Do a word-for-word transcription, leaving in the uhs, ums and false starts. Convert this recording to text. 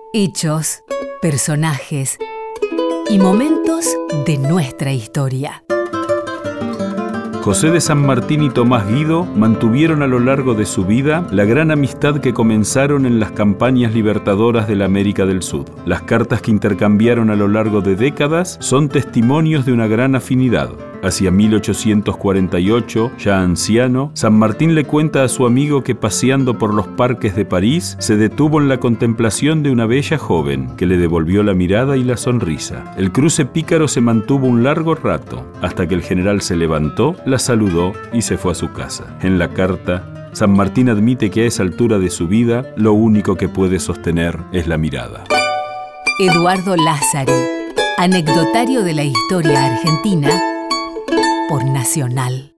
Hechos, personajes y momentos de nuestra historia. José de San Martín y Tomás Guido mantuvieron a lo largo de su vida la gran amistad que comenzaron en las campañas libertadoras de la América del Sur. Las cartas que intercambiaron a lo largo de décadas son testimonios de una gran afinidad. Hacia mil ochocientos cuarenta y ocho, ya anciano, San Martín le cuenta a su amigo que paseando por los parques de París se detuvo en la contemplación de una bella joven que le devolvió la mirada y la sonrisa. El cruce pícaro se mantuvo un largo rato, hasta que el general se levantó, la saludó y se fue a su casa. En la carta, San Martín admite que a esa altura de su vida lo único que puede sostener es la mirada. Eduardo Lázari, anecdotario de la historia argentina por Nacional.